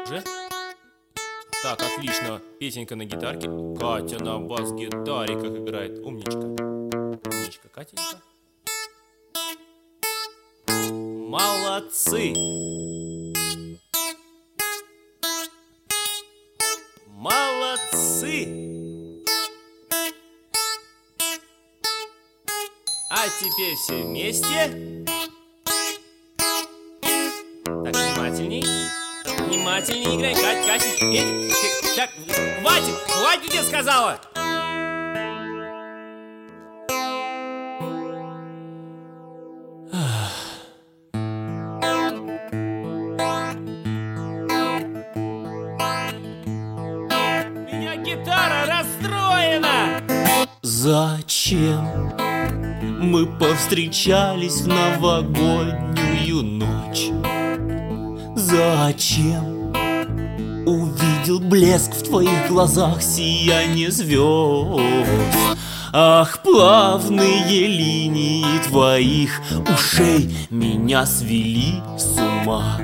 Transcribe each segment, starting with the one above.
Же? Так, отлично. Песенка на гитарке. Катя на бас-гитаре как играет. Умничка. Умничка, Катенька. Молодцы. Молодцы. А теперь все вместе. Так, внимательней. Внимательней играй, Катя. Так, хватит, я сказала. Меня гитара расстроена. Зачем мы повстречались в новогоднюю ночь? Зачем увидел блеск в твоих глазах, сияние звезд? Ах, плавные линии твоих ушей меня свели с ума.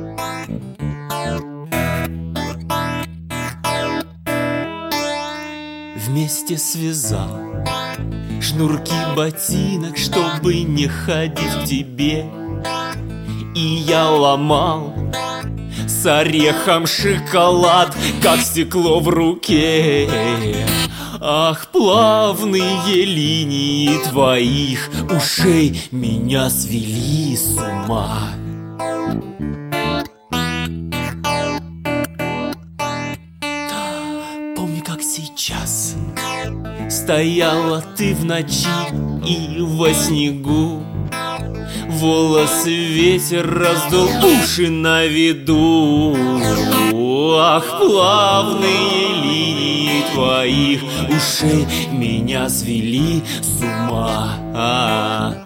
Вместе связал шнурки ботинок, чтобы не ходить к тебе. И я ломал с орехом шоколад, как стекло в руке. Ах, плавные линии твоих ушей меня свели с ума. Помню, как сейчас стояла ты в ночи и во снегу. Волосы ветер раздул, уши на виду. Ах, плавные линии твоих ушей меня свели с ума.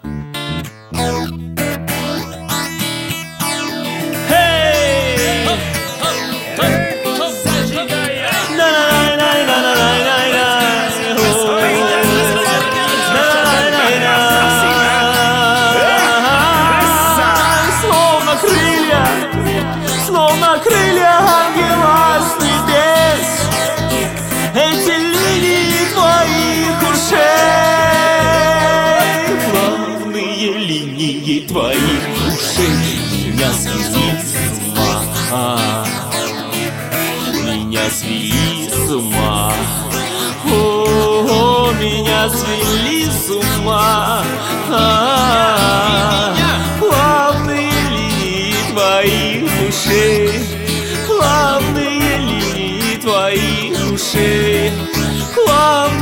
Словно крылья ангела с небес, эти линии твоих ушей, плавные линии твоих ушей меня свели с ума. Меня свели с ума. О, меня свели с ума. Плавные линии твоих ушей, плавные линии твоих ушей, плавные